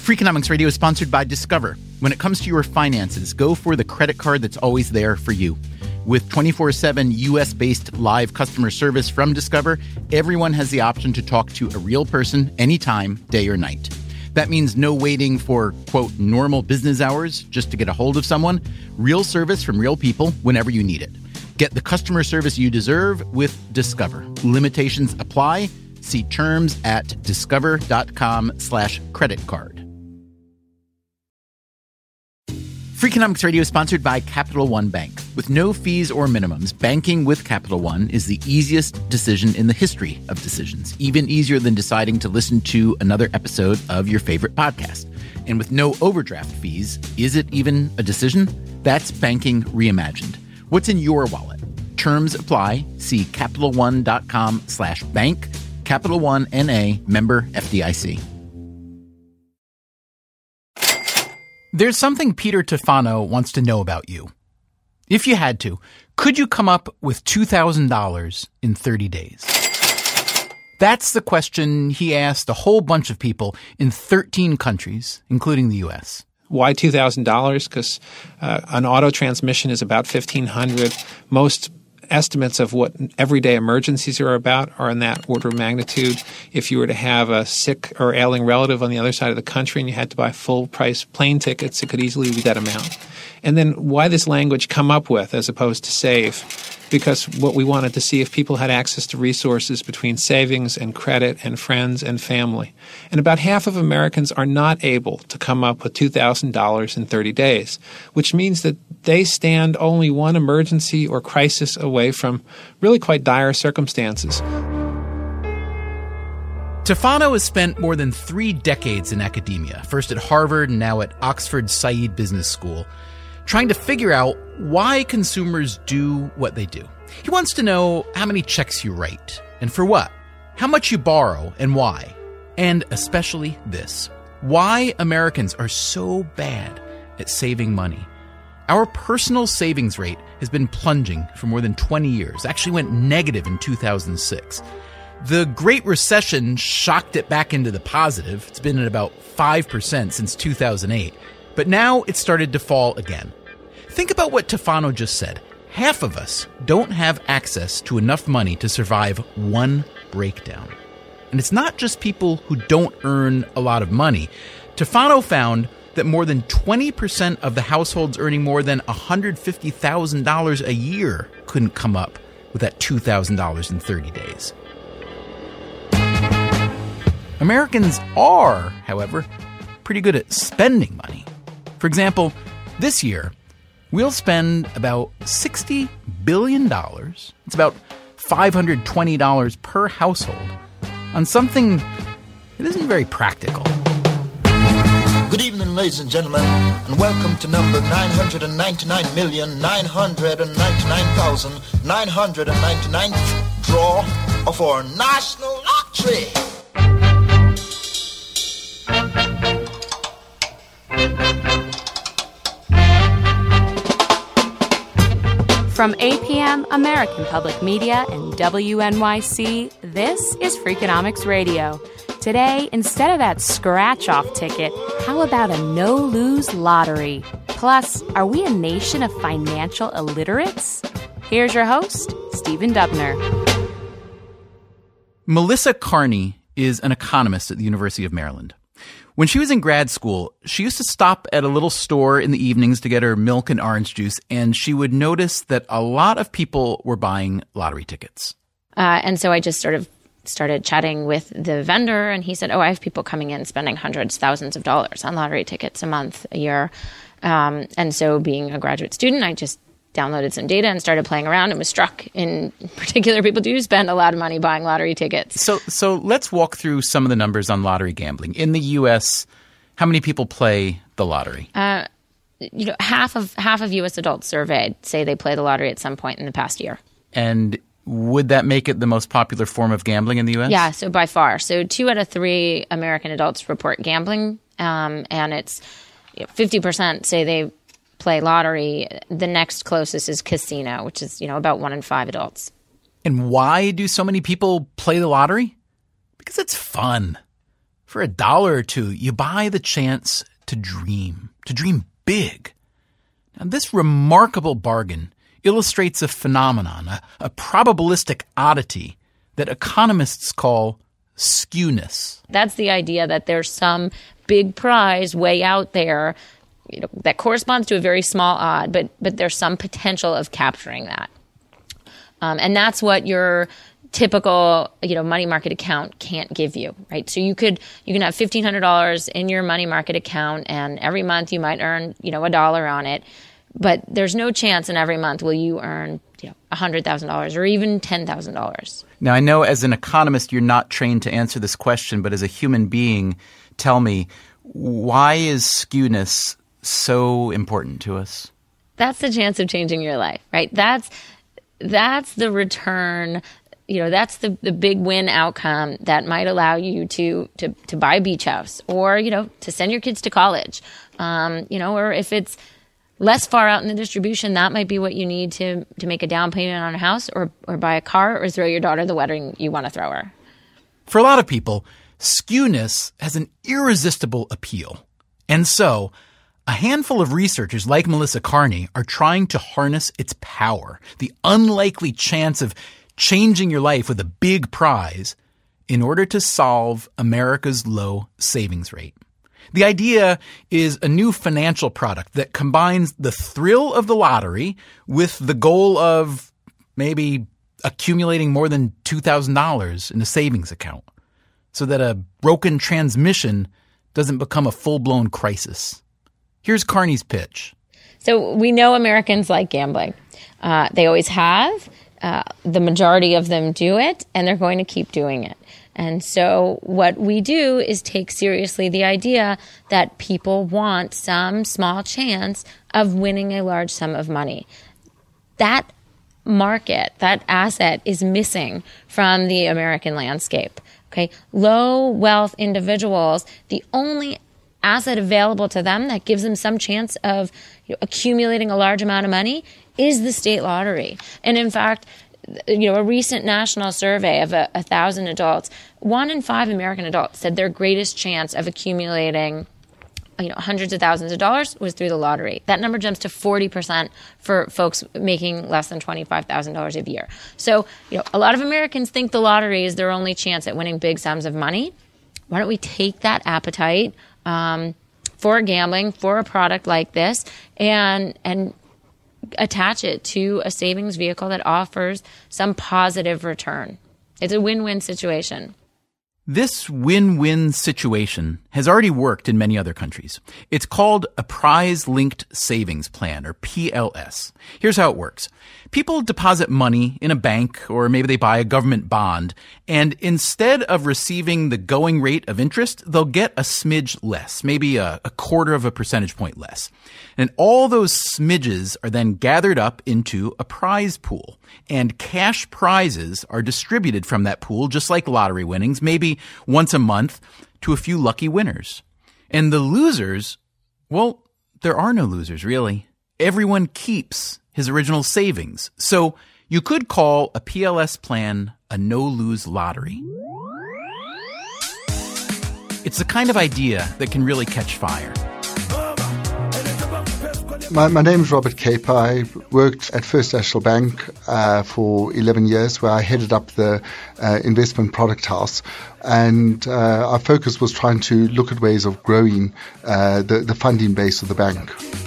Freakonomics Radio is sponsored by Discover. When it comes to your finances, go for the credit card that's always there for you. With 24/7 U.S.-based live customer service from Discover, everyone has the option to talk to a real person anytime, day or night. That means no waiting for, quote, normal business hours just to get a hold of someone. Real service from real people whenever you need it. Get the customer service you deserve with Discover. Limitations apply. See terms at discover.com/creditcard. Freakonomics Radio is sponsored by Capital One Bank. With no fees or minimums, banking with Capital One is the easiest decision in the history of decisions, even easier than deciding to listen to another episode of your favorite podcast. And with no overdraft fees, is it even a decision? That's banking reimagined. What's in your wallet? Terms apply. See CapitalOne.com/bank. Capital One N.A. member FDIC. There's something Peter Tufano wants to know about you. If you had to, could you come up with $2,000 in 30 days? That's the question he asked a whole bunch of people in 13 countries, including the U.S. Why $2,000? Because an auto transmission is about $1,500. Most estimates of what everyday emergencies are about are in that order of magnitude. If you were to have a sick or ailing relative on the other side of the country and you had to buy full-price plane tickets, it could easily be that amount. And then why this language come up with as opposed to save? Because what we wanted to see if people had access to resources between savings and credit and friends and family. And about half of Americans are not able to come up with $2,000 in 30 days, which means that they stand only one emergency or crisis away from really quite dire circumstances. Tufano has spent more than 3 decades in academia, first at Harvard and now at Oxford Said Business School, trying to figure out why consumers do what they do. He wants to know how many checks you write, and for what, how much you borrow, and why. And especially this, why Americans are so bad at saving money. Our personal savings rate has been plunging for more than 20 years, actually went negative in 2006. The Great Recession shocked it back into the positive. It's been at about 5% since 2008. But now it's started to fall again. Think about what Tufano just said. Half of us don't have access to enough money to survive one breakdown. And it's not just people who don't earn a lot of money. Tufano found that more than 20% of the households earning more than $150,000 a year couldn't come up with that $2,000 in 30 days. Americans are, however, pretty good at spending money. For example, this year, we'll spend about $60 billion, it's about $520 per household, on something that isn't very practical. Good evening, ladies and gentlemen, and welcome to number 999,999,999th draw of our national lottery. From APM, American Public Media, and WNYC, this is Freakonomics Radio. Today, instead of that scratch-off ticket, how about a no-lose lottery? Plus, are we a nation of financial illiterates? Here's your host, Stephen Dubner. Melissa Carney is an economist at the University of Maryland. When she was in grad school, she used to stop at a little store in the evenings to get her milk and orange juice, and she would notice that a lot of people were buying lottery tickets. And so I just sort of started chatting with the vendor, and he said, I have people coming in spending hundreds, thousands of dollars on lottery tickets a month, a year. And so being a graduate student, I just downloaded some data and started playing around and was struck. In particular, people do spend a lot of money buying lottery tickets. So let's walk through some of the numbers on lottery gambling. In the U.S., how many people play the lottery? Half of U.S. adults surveyed say they play the lottery at some point in the past year. And would that make it the most popular form of gambling in the U.S.? Yeah, so by far. So 2 out of 3 American adults report gambling, and it's 50% say they play lottery. The next closest is casino, which is, about 1 in 5 adults. And why do so many people play the lottery? Because it's fun. For $1 or $2, you buy the chance to dream big. Now, this remarkable bargain illustrates a phenomenon, a probabilistic oddity that economists call skewness. That's the idea that there's some big prize way out there, that corresponds to a very small odd, but there's some potential of capturing that. And that's what your typical, money market account can't give you, right? So you can have $1,500 in your money market account, and every month you might earn, $1 on it. But there's no chance in every month will you earn, $100,000 or even $10,000. Now, I know as an economist, you're not trained to answer this question, but as a human being, tell me, why is skewness so important to us? That's the chance of changing your life, right? That's the return. That's the big win outcome that might allow you to buy a beach house or, to send your kids to college. Or if it's less far out in the distribution, that might be what you need to make a down payment on a house or buy a car or throw your daughter the wedding you want to throw her. For a lot of people, skewness has an irresistible appeal. And so a handful of researchers like Melissa Carney are trying to harness its power, the unlikely chance of changing your life with a big prize, in order to solve America's low savings rate. The idea is a new financial product that combines the thrill of the lottery with the goal of maybe accumulating more than $2,000 in a savings account so that a broken transmission doesn't become a full-blown crisis. Here's Carney's pitch. So we know Americans like gambling. They always have. The majority of them do it, and they're going to keep doing it. And so what we do is take seriously the idea that people want some small chance of winning a large sum of money. That market, that asset is missing from the American landscape. Okay, low wealth individuals, the only asset available to them that gives them some chance of accumulating a large amount of money is the state lottery. And in fact, a recent national survey of 1,000 adults, 1 in 5 American adults said their greatest chance of accumulating hundreds of thousands of dollars was through the lottery. That number jumps to 40% for folks making less than $25,000 a year. So, a lot of Americans think the lottery is their only chance at winning big sums of money. Why don't we take that appetite for gambling, for a product like this, and attach it to a savings vehicle that offers some positive return? It's a win-win situation. This win-win situation has already worked in many other countries. It's called a prize-linked savings plan, or PLS. Here's how it works. People deposit money in a bank, or maybe they buy a government bond, and instead of receiving the going rate of interest, they'll get a smidge less, maybe a quarter of a percentage point less. And all those smidges are then gathered up into a prize pool, and cash prizes are distributed from that pool, just like lottery winnings, maybe once a month to a few lucky winners. And the losers, well, there are no losers, really. Everyone keeps his original savings. So you could call a PLS plan a no-lose lottery. It's the kind of idea that can really catch fire. My name is Robert Cape. I worked at First National Bank for 11 years, where I headed up the investment product house. And our focus was trying to look at ways of growing the funding base of the bank.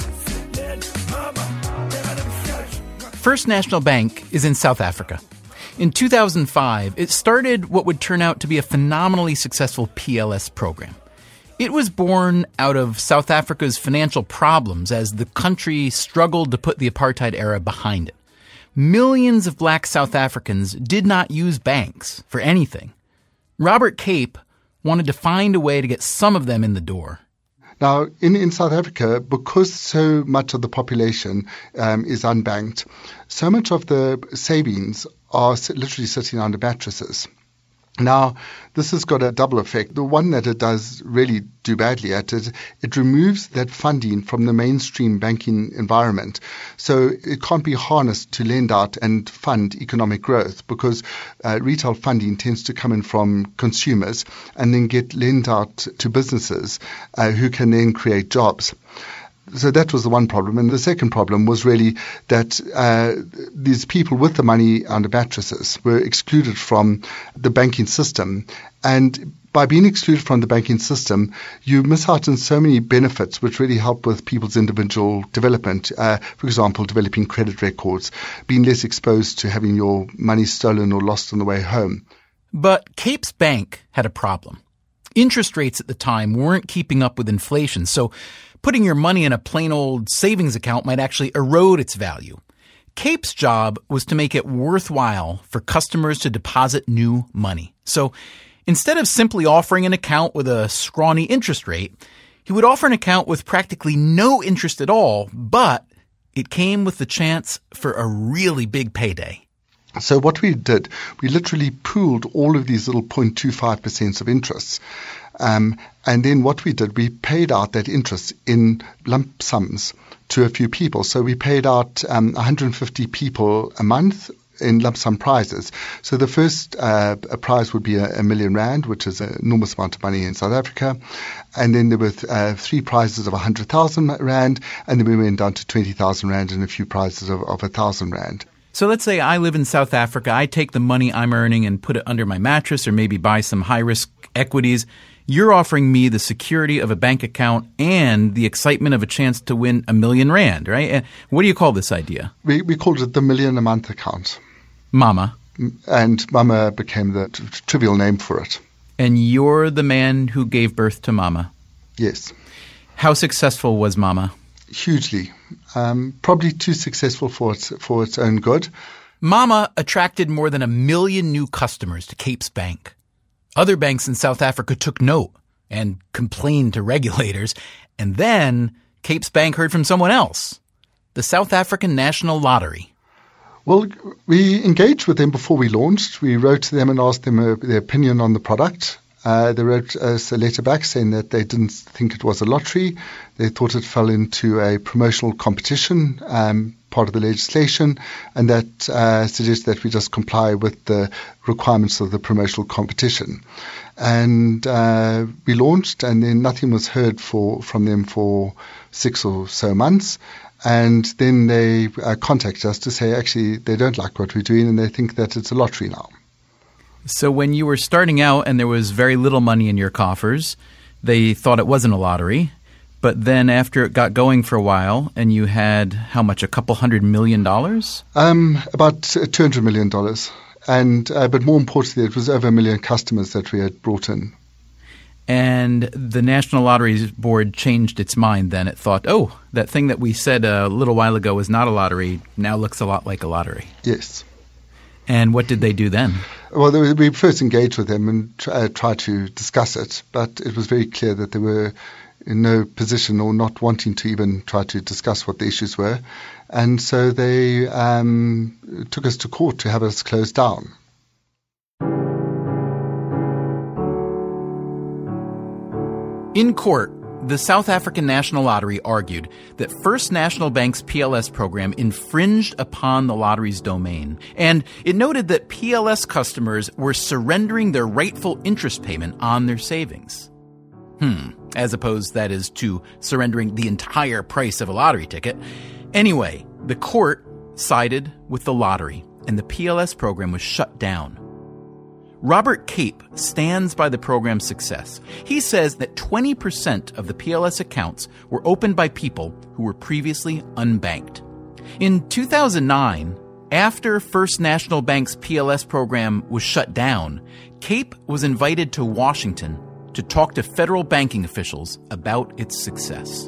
First National Bank is in South Africa. In 2005, it started what would turn out to be a phenomenally successful PLS program. It was born out of South Africa's financial problems as the country struggled to put the apartheid era behind it. Millions of black South Africans did not use banks for anything. Robert Cape wanted to find a way to get some of them in the door. Now, in South Africa, because so much of the population is unbanked, so much of the savings are literally sitting under mattresses. Now, this has got a double effect. The one that it does really do badly at is it removes that funding from the mainstream banking environment. So it can't be harnessed to lend out and fund economic growth because retail funding tends to come in from consumers and then get lent out to businesses who can then create jobs. So that was the one problem. And the second problem was really that these people with the money under mattresses were excluded from the banking system. And by being excluded from the banking system, you miss out on so many benefits which really help with people's individual development. For example, developing credit records, being less exposed to having your money stolen or lost on the way home. But Cape's bank had a problem. Interest rates at the time weren't keeping up with inflation, so putting your money in a plain old savings account might actually erode its value. Cape's job was to make it worthwhile for customers to deposit new money. So instead of simply offering an account with a scrawny interest rate, he would offer an account with practically no interest at all, but it came with the chance for a really big payday. So what we did, we literally pooled all of these little 0.25% of interest. And then what we did, we paid out that interest in lump sums to a few people. So we paid out 150 people a month in lump sum prizes. So the first prize would be £1 million, which is an enormous amount of money in South Africa. And then there were 3 prizes of 100,000 rand, and then we went down to 20,000 rand and a few prizes of 1,000 rand. So let's say I live in South Africa. I take the money I'm earning and put it under my mattress or maybe buy some high-risk equities. You're offering me the security of a bank account and the excitement of a chance to win R1 million, right? And what do you call this idea? We called it the Million a Month account. Mama. And Mama became the trivial name for it. And you're the man who gave birth to Mama? Yes. How successful was Mama? Hugely. Probably too successful for its own good. Mama attracted more than 1 million new customers to Cape's bank. Other banks in South Africa took note and complained to regulators. And then Cape's bank heard from someone else, the South African National Lottery. Well, we engaged with them before we launched. We wrote to them and asked them their opinion on the product. They wrote us a letter back saying that they didn't think it was a lottery. They thought it fell into a promotional competition, part of the legislation, and that suggests that we just comply with the requirements of the promotional competition. And we launched, and then nothing was heard from them for 6 or so months. And then they contacted us to say actually they don't like what we're doing and they think that it's a lottery now. So when you were starting out and there was very little money in your coffers, they thought it wasn't a lottery. But then after it got going for a while and you had, how much, a couple $100 million? About $200 million. And but more importantly, it was over 1 million customers that we had brought in. And the National Lottery Board changed its mind then. It thought, oh, that thing that we said a little while ago was not a lottery now looks a lot like a lottery. Yes. And what did they do then? Well, we first engaged with them and tried to discuss it, but it was very clear that they were in no position or not wanting to even try to discuss what the issues were. And so they took us to court to have us closed down. In court, the South African National Lottery argued that First National Bank's PLS program infringed upon the lottery's domain, and it noted that PLS customers were surrendering their rightful interest payment on their savings. As opposed, that is, to surrendering the entire price of a lottery ticket. Anyway, the court sided with the lottery, and the PLS program was shut down. Robert Cape stands by the program's success. He says that 20% of the PLS accounts were opened by people who were previously unbanked. In 2009, after First National Bank's PLS program was shut down, Cape was invited to Washington to talk to federal banking officials about its success.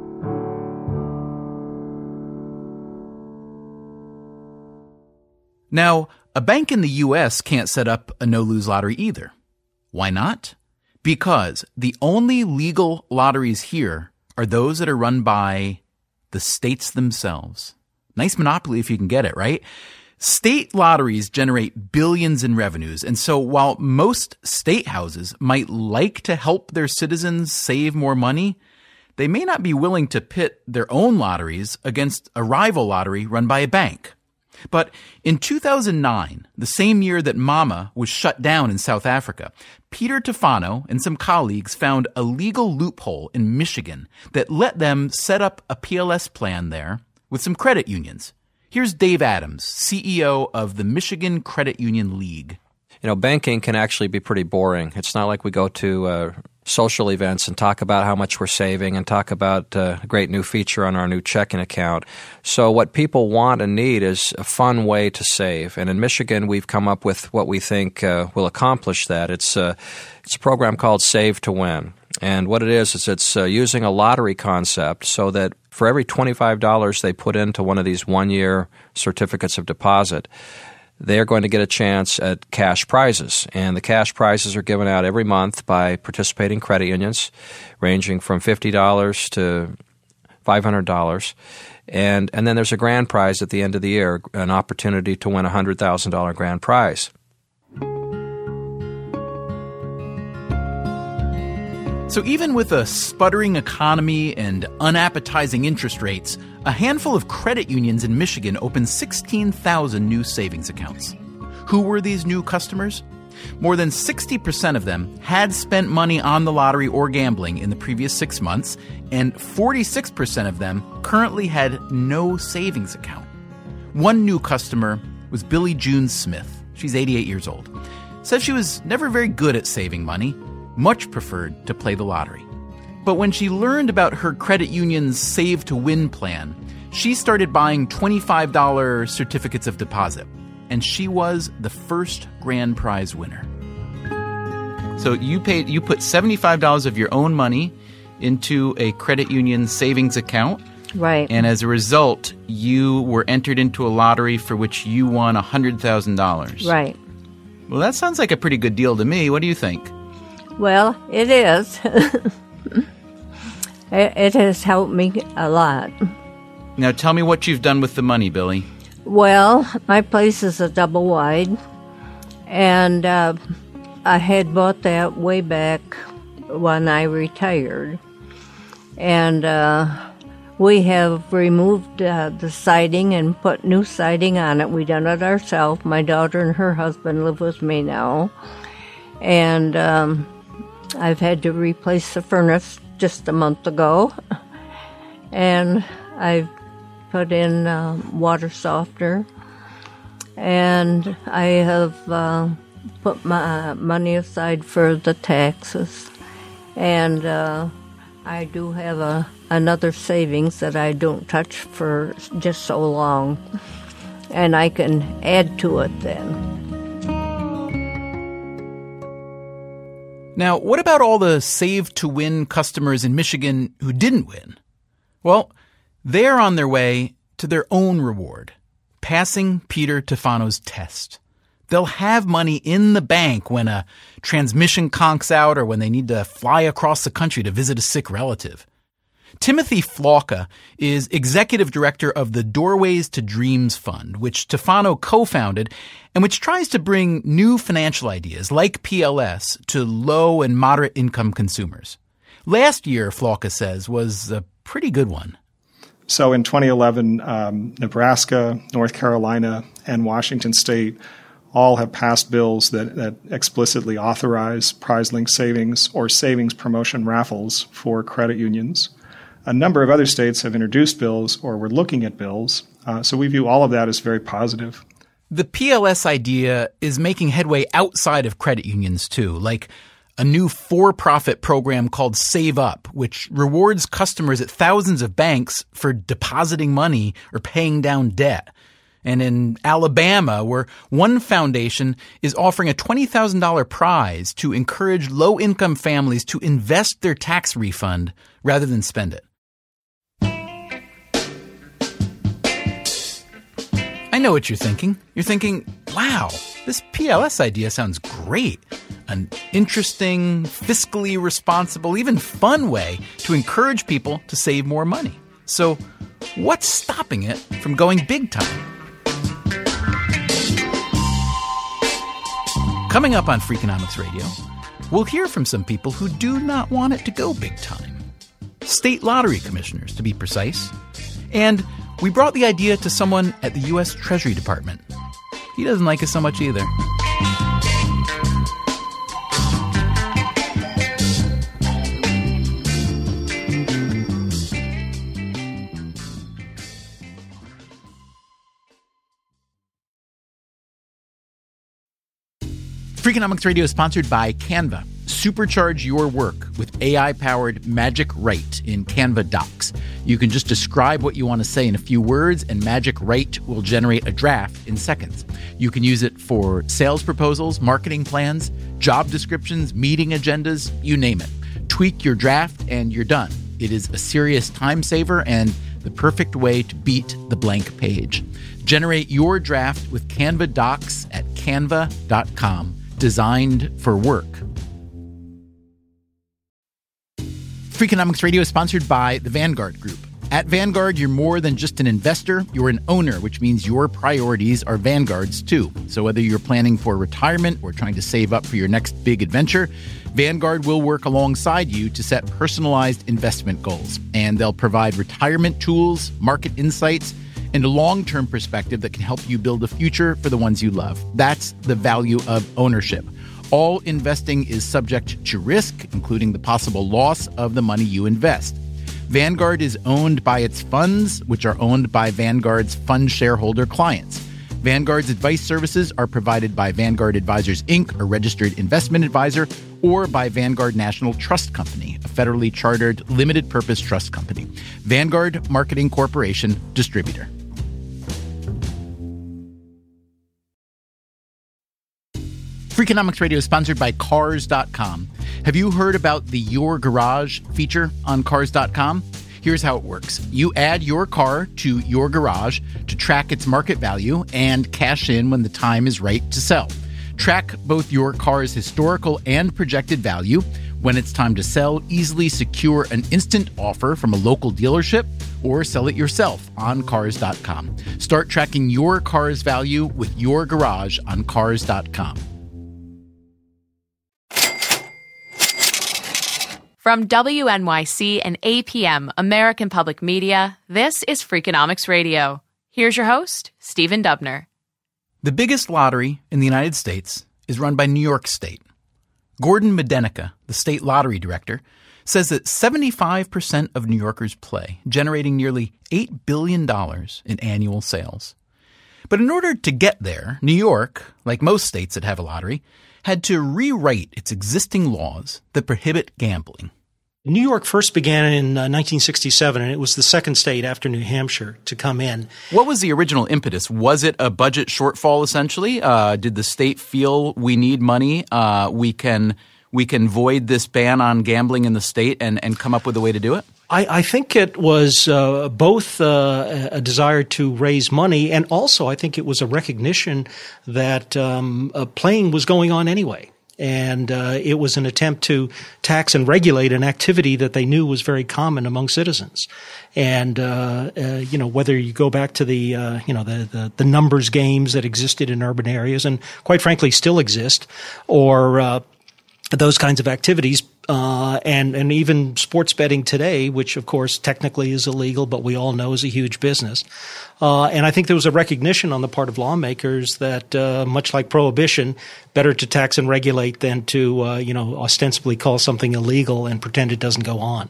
Now, a bank in the U.S. can't set up a no-lose lottery either. Why not? Because the only legal lotteries here are those that are run by the states themselves. Nice monopoly if you can get it, right? State lotteries generate billions in revenues, and so while most state houses might like to help their citizens save more money, they may not be willing to pit their own lotteries against a rival lottery run by a bank. But in 2009, the same year that Mama was shut down in South Africa, Peter Tufano and some colleagues found a legal loophole in Michigan that let them set up a PLS plan there with some credit unions. Here's Dave Adams, CEO of the Michigan Credit Union League. You know, banking can actually be pretty boring. It's not like we go to social events and talk about how much we're saving and talk about a great new feature on our new checking account. So what people want and need is a fun way to save. And in Michigan, we've come up with what we think will accomplish that. It's a program called Save to Win. And what it is it's using a lottery concept so that for every $25 they put into one of these one-year certificates of deposit, they're going to get a chance at cash prizes. And the cash prizes are given out every month by participating credit unions, ranging from $50 to $500. And then there's a grand prize at the end of the year, an opportunity to win a $100,000 grand prize. So even with a sputtering economy and unappetizing interest rates, a handful of credit unions in Michigan opened 16,000 new savings accounts. Who were these new customers? More than 60% of them had spent money on the lottery or gambling in the previous 6 months, and 46% of them currently had no savings account. One new customer was Billie June Smith. She's 88 years old. Says she was never very good at saving money, much preferred to play the lottery. But when she learned about her credit union's Save to Win plan, she started buying $25 certificates of deposit, and she was the first grand prize winner. So you put $75 of your own money into a credit union savings account. Right. And as a result, you were entered into a lottery for which you won $100,000. Right. Well, that sounds like a pretty good deal to me. What do you think? Well, it is. It has helped me a lot. Now tell me what you've done with the money, Billy. Well, my place is a double wide, and I had bought that way back when I retired. And we have removed the siding and put new siding on it. We done it ourselves. My daughter and her husband live with me now. And I've had to replace the furnace just a month ago. And I've put in water softener. And I have put my money aside for the taxes. And I do have another savings that I don't touch for just so long. And I can add to it then. Now, what about all the Save to Win customers in Michigan who didn't win? Well, they're on their way to their own reward, passing Peter Tufano's test. They'll have money in the bank when a transmission conks out or when they need to fly across the country to visit a sick relative. Timothy Flocka is executive director of the Doorways to Dreams Fund, which Tufano co-founded and which tries to bring new financial ideas like PLS to low and moderate income consumers. Last year, Flocka says, was a pretty good one. So in 2011, Nebraska, North Carolina, and Washington State all have passed bills that explicitly authorize prize-linked savings or savings promotion raffles for credit unions. A number of other states have introduced bills or were looking at bills, so we view all of that as very positive. The PLS idea is making headway outside of credit unions, too, like a new for-profit program called Save Up, which rewards customers at thousands of banks for depositing money or paying down debt. And in Alabama, where one foundation is offering a $20,000 prize to encourage low-income families to invest their tax refund rather than spend it. I know what you're thinking. You're thinking, wow, this PLS idea sounds great. An interesting, fiscally responsible, even fun way to encourage people to save more money. So what's stopping it from going big time? Coming up on Freakonomics Radio, we'll hear from some people who do not want it to go big time. State lottery commissioners, to be precise. And we brought the idea to someone at the U.S. Treasury Department. He doesn't like us so much either. Freakonomics Radio is sponsored by Canva. Supercharge your work with AI-powered Magic Write in Canva Docs. You can just describe what you want to say in a few words, and Magic Write will generate a draft in seconds. You can use it for sales proposals, marketing plans, job descriptions, meeting agendas, you name it. Tweak your draft and you're done. It is a serious time saver and the perfect way to beat the blank page. Generate your draft with Canva Docs at canva.com. Designed for work. Freakonomics Radio is sponsored by the Vanguard Group. At Vanguard, you're more than just an investor, you're an owner, which means your priorities are Vanguard's too. So whether you're planning for retirement or trying to save up for your next big adventure, Vanguard will work alongside you to set personalized investment goals. And they'll provide retirement tools, market insights, and a long-term perspective that can help you build a future for the ones you love. That's the value of ownership. All investing is subject to risk, including the possible loss of the money you invest. Vanguard is owned by its funds, which are owned by Vanguard's fund shareholder clients. Vanguard's advice services are provided by Vanguard Advisors, Inc., a registered investment advisor, or by Vanguard National Trust Company, a federally chartered limited-purpose trust company. Vanguard Marketing Corporation, distributor. Freakonomics Radio is sponsored by Cars.com. Have you heard about the Your Garage feature on Cars.com? Here's how it works. You add your car to your garage to track its market value and cash in when the time is right to sell. Track both your car's historical and projected value. When it's time to sell, easily secure an instant offer from a local dealership or sell it yourself on Cars.com. Start tracking your car's value with your garage on Cars.com. From WNYC and APM, American Public Media, this is Freakonomics Radio. Here's your host, Stephen Dubner. The biggest lottery in the United States is run by New York State. Gordon Medenica, the state lottery director, says that 75% of New Yorkers play, generating nearly $8 billion in annual sales. But in order to get there, New York, like most states that have a lottery, had to rewrite its existing laws that prohibit gambling. New York first began in 1967, and it was the second state after New Hampshire to come in. What was the original impetus? Was it a budget shortfall, essentially? Did the state feel we need money? We can void this ban on gambling in the state and come up with a way to do it? I think it was both a desire to raise money, and also I think it was a recognition that playing was going on anyway. And it was an attempt to tax and regulate an activity that they knew was very common among citizens. And whether you go back to the numbers games that existed in urban areas and quite frankly still exist, or those kinds of activities, and even sports betting today, which of course technically is illegal, but we all know is a huge business. And I think there was a recognition on the part of lawmakers that, much like prohibition, better to tax and regulate than to, ostensibly call something illegal and pretend it doesn't go on.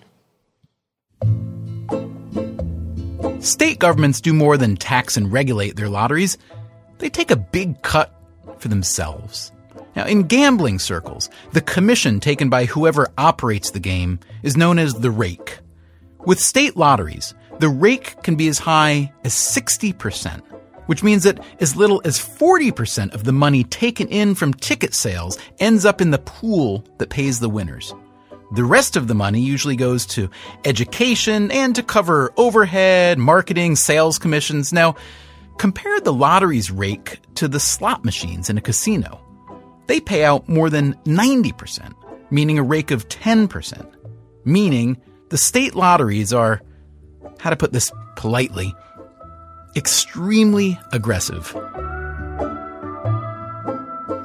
State governments do more than tax and regulate their lotteries. They take a big cut for themselves. Now, in gambling circles, the commission taken by whoever operates the game is known as the rake. With state lotteries, the rake can be as high as 60%, which means that as little as 40% of the money taken in from ticket sales ends up in the pool that pays the winners. The rest of the money usually goes to education and to cover overhead, marketing, sales commissions. Now, compare the lottery's rake to the slot machines in a casino. They pay out more than 90%, meaning a rake of 10%, meaning the state lotteries are, how to put this politely, extremely aggressive.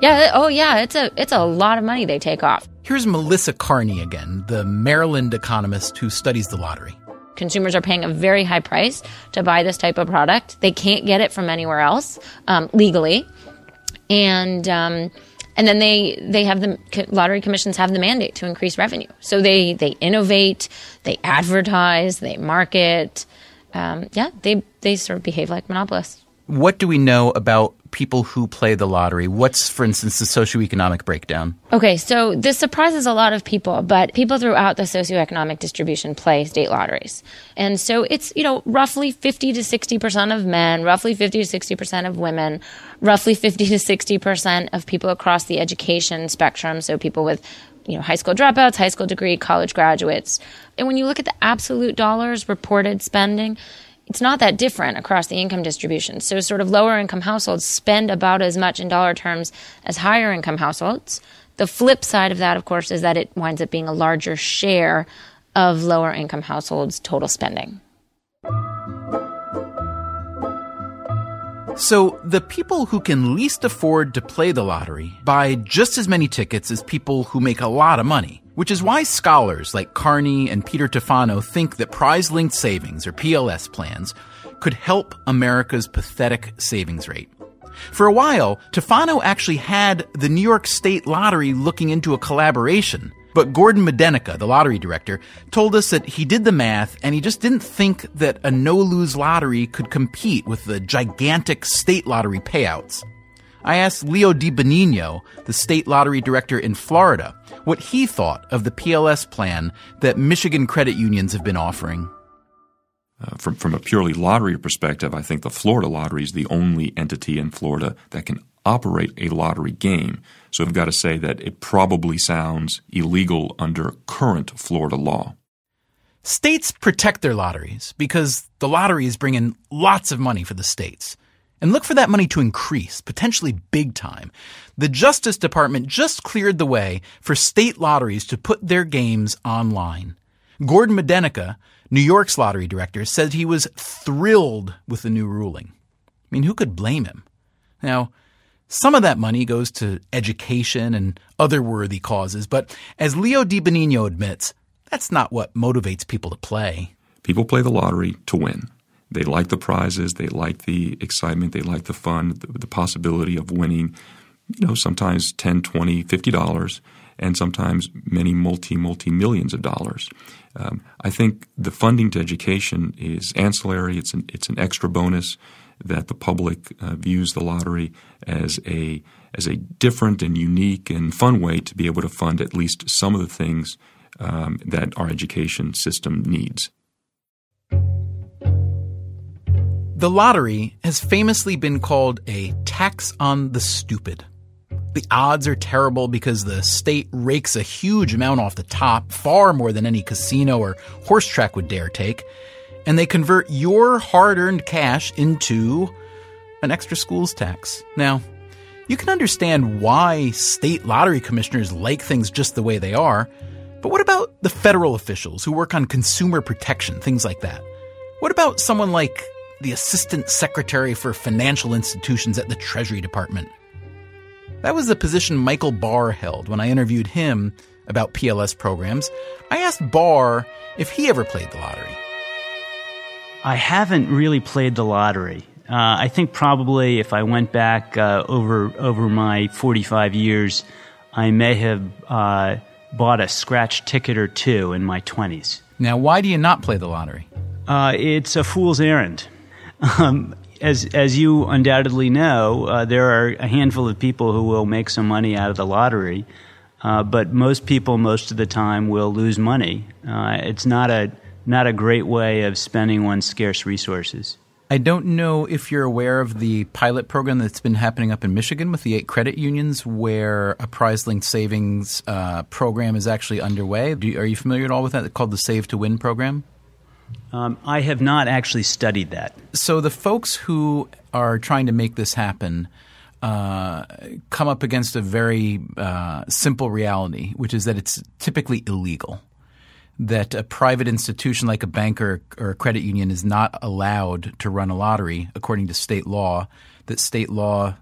Yeah. Oh, yeah. It's a lot of money they take off. Here's Melissa Carney again, the Maryland economist who studies the lottery. Consumers are paying a very high price to buy this type of product. They can't get it from anywhere else legally. And then they have the lottery commissions have the mandate to increase revenue. So they innovate, they advertise, they market. They sort of behave like monopolists. What do we know about people who play the lottery? What's, for instance, the socioeconomic breakdown? Okay, so this surprises a lot of people, but people throughout the socioeconomic distribution play state lotteries. And so it's, roughly 50 to 60% of men, roughly 50 to 60% of women, roughly 50 to 60% of people across the education spectrum, so people with high school dropouts, high school degree, college graduates. And when you look at the absolute dollars reported spending, it's not that different across the income distribution. So sort of lower income households spend about as much in dollar terms as higher income households. The flip side of that, of course, is that it winds up being a larger share of lower income households' total spending. So the people who can least afford to play the lottery buy just as many tickets as people who make a lot of money, which is why scholars like Carney and Peter Tufano think that prize-linked savings, or PLS plans, could help America's pathetic savings rate. For a while, Tufano actually had the New York State Lottery looking into a collaboration. But Gordon Medenica, the lottery director, told us that he did the math and he just didn't think that a no-lose lottery could compete with the gigantic state lottery payouts. I asked Leo DiBenigno, the state lottery director in Florida, what he thought of the PLS plan that Michigan credit unions have been offering. From a purely lottery perspective, I think the Florida Lottery is the only entity in Florida that can operate a lottery game. So I've got to say that it probably sounds illegal under current Florida law. States protect their lotteries because the lotteries bring in lots of money for the states. And look for that money to increase, potentially big time. The Justice Department just cleared the way for state lotteries to put their games online. Gordon Medenica, New York's lottery director, said he was thrilled with the new ruling. I mean, who could blame him? Now, some of that money goes to education and other worthy causes, but as Leo DiBenigno admits, that's not what motivates people to play. People play the lottery to win. They like the prizes, they like the excitement, they like the fun, the possibility of winning, sometimes $10, $20, $50, and sometimes many multi-millions of dollars. I think the funding to education is ancillary. It's an extra bonus that the public views the lottery as a different and unique and fun way to be able to fund at least some of the things that our education system needs. The lottery has famously been called a tax on the stupid. The odds are terrible because the state rakes a huge amount off the top, far more than any casino or horse track would dare take, and they convert your hard-earned cash into an extra schools tax. Now, you can understand why state lottery commissioners like things just the way they are, but what about the federal officials who work on consumer protection, things like that? What about someone like the Assistant Secretary for Financial Institutions at the Treasury Department? That was the position Michael Barr held when I interviewed him about PLS programs. I asked Barr if he ever played the lottery. I haven't really played the lottery. I think probably if I went back over my 45 years, I may have bought a scratch ticket or two in my 20s. Now, why do you not play the lottery? It's a fool's errand. As you undoubtedly know, there are a handful of people who will make some money out of the lottery, but most people, most of the time, will lose money. It's not a great way of spending one's scarce resources. I don't know if you're aware of the pilot program that's been happening up in Michigan with the 8 credit unions where a prize-linked savings program is actually underway. Are you familiar at all with that? It's called the Save to Win program. I have not actually studied that. So the folks who are trying to make this happen come up against a very simple reality, which is that it's typically illegal, that a private institution like a bank or a credit union is not allowed to run a lottery according to state law, that state law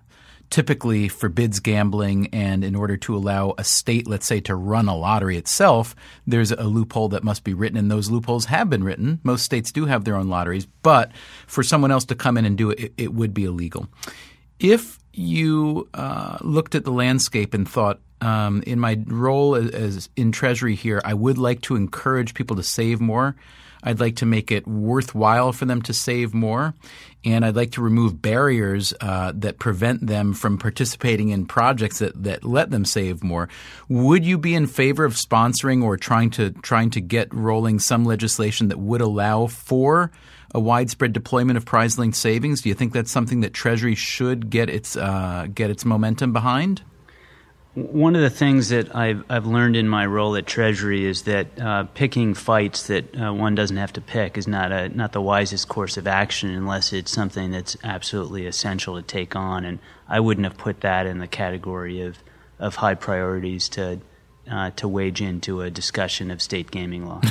typically forbids gambling, and in order to allow a state, let's say, to run a lottery itself, there's a loophole that must be written, and those loopholes have been written. Most states do have their own lotteries, but for someone else to come in and do it, it would be illegal. If you looked at the landscape and thought, in my role as in Treasury here, I would like to encourage people to save more. I'd like to make it worthwhile for them to save more, and I'd like to remove barriers that prevent them from participating in projects that let them save more. Would you be in favor of sponsoring or trying to get rolling some legislation that would allow for a widespread deployment of prize-linked savings? Do you think that's something that Treasury should get its momentum behind? One of the things that I've learned in my role at Treasury is that picking fights that one doesn't have to pick is not the wisest course of action unless it's something that's absolutely essential to take on. And I wouldn't have put that in the category of high priorities to wage into a discussion of state gaming law.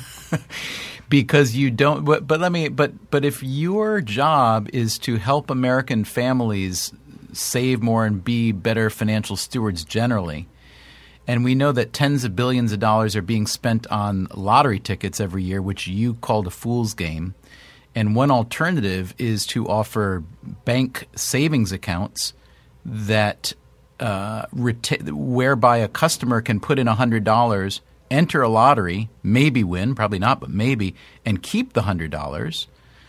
Because you don't. But if your job is to help American families save more and be better financial stewards generally, and we know that tens of billions of dollars are being spent on lottery tickets every year, which you called a fool's game, and one alternative is to offer bank savings accounts that whereby a customer can put in $100, enter a lottery, maybe win, probably not, but maybe, and keep the $100.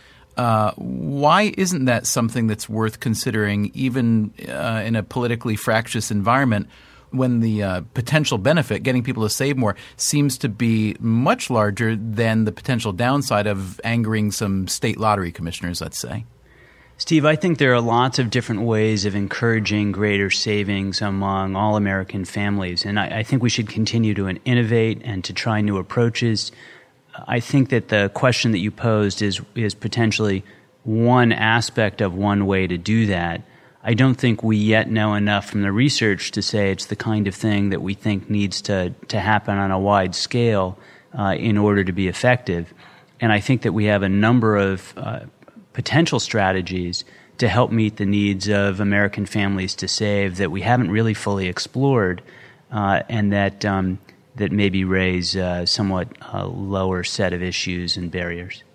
Why isn't that something that's worth considering even in a politically fractious environment when the potential benefit, getting people to save more, seems to be much larger than the potential downside of angering some state lottery commissioners, let's say? Steve, I think there are lots of different ways of encouraging greater savings among all American families, and I think we should continue to innovate and to try new approaches. I think that the question that you posed is potentially one aspect of one way to do that. I don't think we yet know enough from the research to say it's the kind of thing that we think needs to happen on a wide scale in order to be effective. And I think that we have a number of potential strategies to help meet the needs of American families to save that we haven't really fully explored, and that maybe raise somewhat lower set of issues and barriers.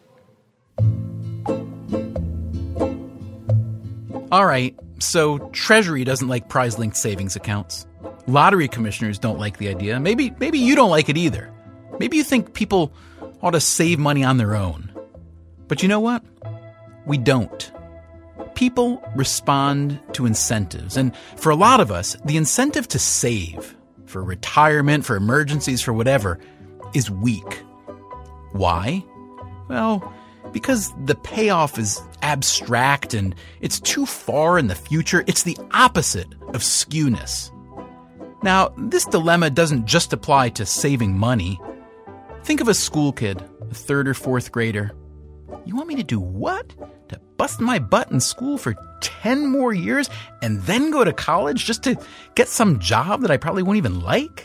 All right, so Treasury doesn't like prize-linked savings accounts. Lottery commissioners don't like the idea. Maybe you don't like it either. Maybe you think people ought to save money on their own. But you know what? We don't. People respond to incentives, and for a lot of us, the incentive to save for retirement, for emergencies, for whatever, is weak. Why? Well, because the payoff is abstract and it's too far in the future. It's the opposite of skewness. Now, this dilemma doesn't just apply to saving money. Think of a school kid, a third or fourth grader. You want me to do what? To bust my butt in school for 10 more years and then go to college just to get some job that I probably won't even like?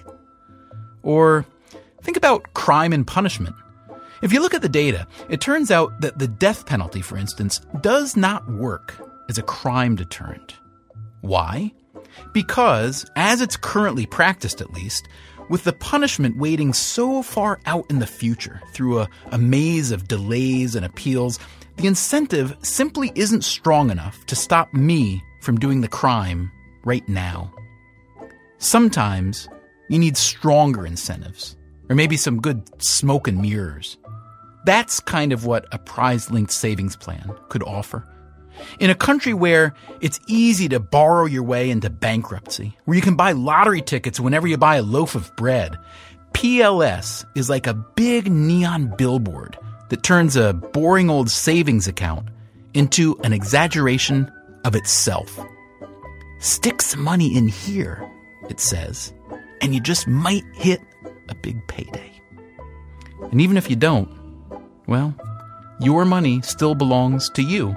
Or think about crime and punishment. If you look at the data, it turns out that the death penalty, for instance, does not work as a crime deterrent. Why? Because, as it's currently practiced at least, with the punishment waiting so far out in the future through a maze of delays and appeals, the incentive simply isn't strong enough to stop me from doing the crime right now. Sometimes you need stronger incentives, or maybe some good smoke and mirrors. That's kind of what a prize-linked savings plan could offer. In a country where it's easy to borrow your way into bankruptcy, where you can buy lottery tickets whenever you buy a loaf of bread, PLS is like a big neon billboard that turns a boring old savings account into an exaggeration of itself. Stick some money in here, it says, and you just might hit a big payday. And even if you don't, well, your money still belongs to you.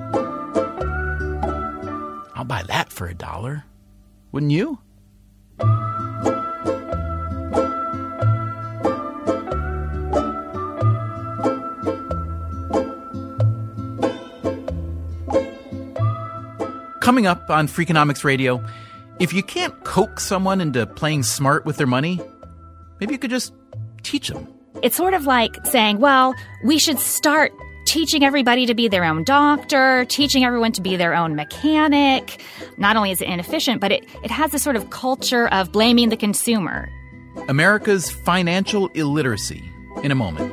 I'll buy that for $1. Wouldn't you? Coming up on Freakonomics Radio, if you can't coax someone into playing smart with their money, maybe you could just teach them. It's sort of like saying, well, we should start teaching everybody to be their own doctor, teaching everyone to be their own mechanic. Not only is it inefficient, but it has this sort of culture of blaming the consumer. America's financial illiteracy in a moment.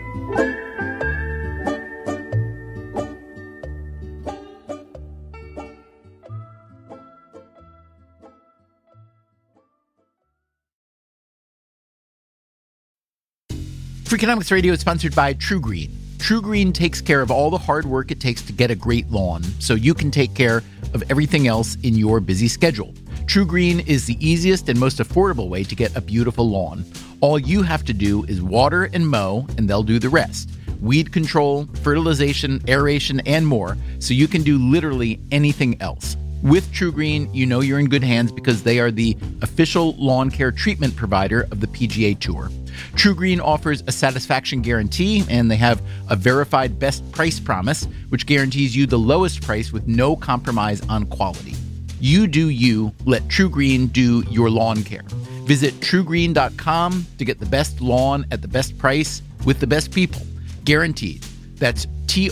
Freakonomics Radio is sponsored by True Green. True Green takes care of all the hard work it takes to get a great lawn, so you can take care of everything else in your busy schedule. True Green is the easiest and most affordable way to get a beautiful lawn. All you have to do is water and mow, and they'll do the rest. Weed control, fertilization, aeration, and more, so you can do literally anything else. With True Green, you know you're in good hands because they are the official lawn care treatment provider of the PGA Tour. True Green offers a satisfaction guarantee, and they have a verified best price promise, which guarantees you the lowest price with no compromise on quality. You do you. Let True Green do your lawn care. Visit truegreen.com to get the best lawn at the best price with the best people. Guaranteed. That's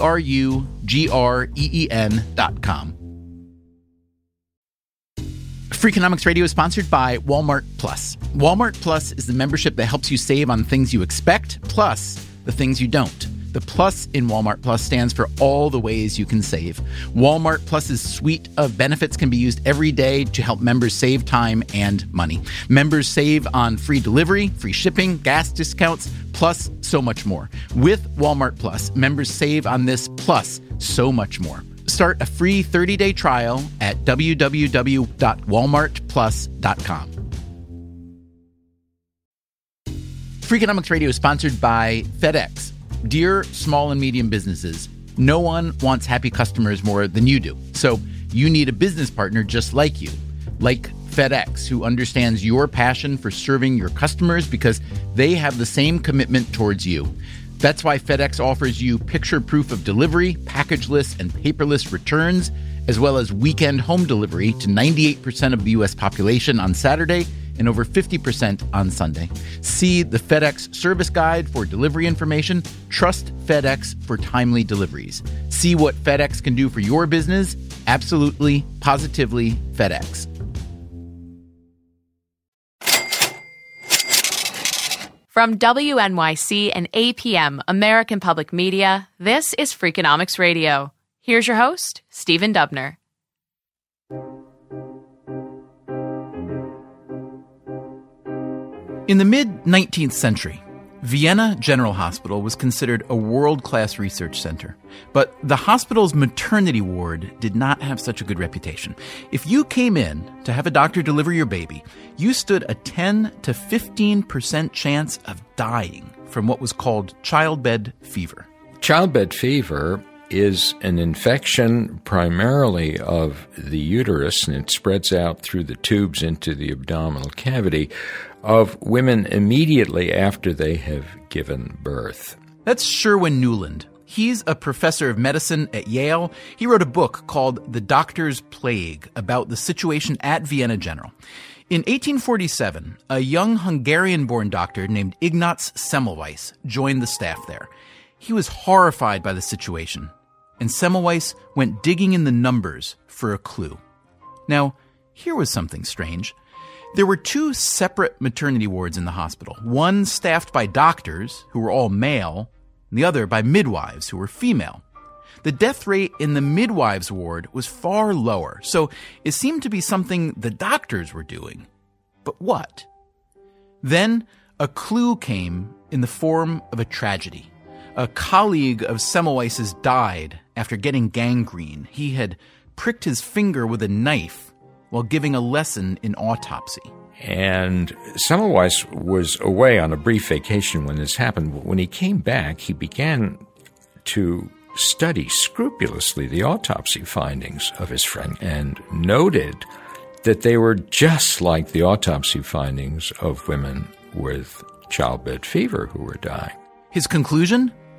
TRUGREEN.com. Freakonomics Radio is sponsored by Walmart Plus. Walmart Plus is the membership that helps you save on things you expect, plus the things you don't. The plus in Walmart Plus stands for all the ways you can save. Walmart Plus's suite of benefits can be used every day to help members save time and money. Members save on free delivery, free shipping, gas discounts, plus so much more. With Walmart Plus, members save on this plus so much more. Start a free 30-day trial at www.walmartplus.com. Freakonomics Radio is sponsored by FedEx. Dear small and medium businesses, no one wants happy customers more than you do. So you need a business partner just like you, like FedEx, who understands your passion for serving your customers because they have the same commitment towards you. That's why FedEx offers you picture proof of delivery, packageless and paperless returns, as well as weekend home delivery to 98% of the U.S. population on Saturday and over 50% on Sunday. See the FedEx service guide for delivery information. Trust FedEx for timely deliveries. See what FedEx can do for your business. Absolutely, positively FedEx. From WNYC and APM, American Public Media, this is Freakonomics Radio. Here's your host, Stephen Dubner. In the mid-19th century, Vienna General Hospital was considered a world-class research center, but the hospital's maternity ward did not have such a good reputation. If you came in to have a doctor deliver your baby, you stood a 10 to 15% chance of dying from what was called childbed fever. Childbed fever is an infection primarily of the uterus, and it spreads out through the tubes into the abdominal cavity of women immediately after they have given birth. That's Sherwin Newland. He's a professor of medicine at Yale. He wrote a book called The Doctor's Plague about the situation at Vienna General. In 1847, a young Hungarian-born doctor named Ignaz Semmelweis joined the staff there. He was horrified by the situation, and Semmelweis went digging in the numbers for a clue. Now, here was something strange. There were two separate maternity wards in the hospital, one staffed by doctors, who were all male, and the other by midwives, who were female. The death rate in the midwives' ward was far lower, so it seemed to be something the doctors were doing. But what? Then a clue came in the form of a tragedy. A colleague of Semmelweis's died after getting gangrene. He had pricked his finger with a knife while giving a lesson in autopsy. And Semmelweis was away on a brief vacation when this happened. When he came back, he began to study scrupulously the autopsy findings of his friend and noted that they were just like the autopsy findings of women with childbed fever who were dying. His conclusion?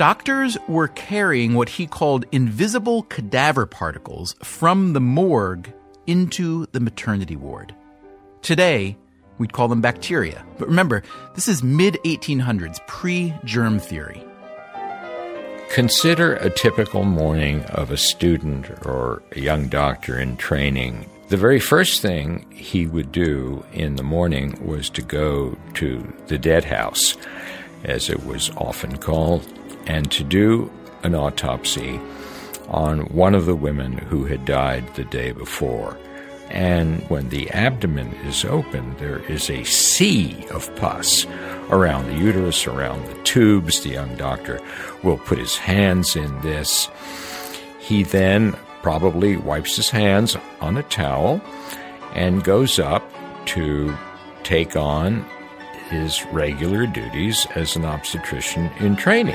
Doctors were carrying what he called invisible cadaver particles from the morgue into the maternity ward. Today, we'd call them bacteria. But remember, this is mid-1800s, pre-germ theory. Consider a typical morning of a student or a young doctor in training. The very first thing he would do in the morning was to go to the dead house, as it was often called, and to do an autopsy on one of the women who had died the day before. And when the abdomen is open, there is a sea of pus around the uterus, around the tubes. The young doctor will put his hands in this. He then probably wipes his hands on a towel and goes up to take on his regular duties as an obstetrician in training.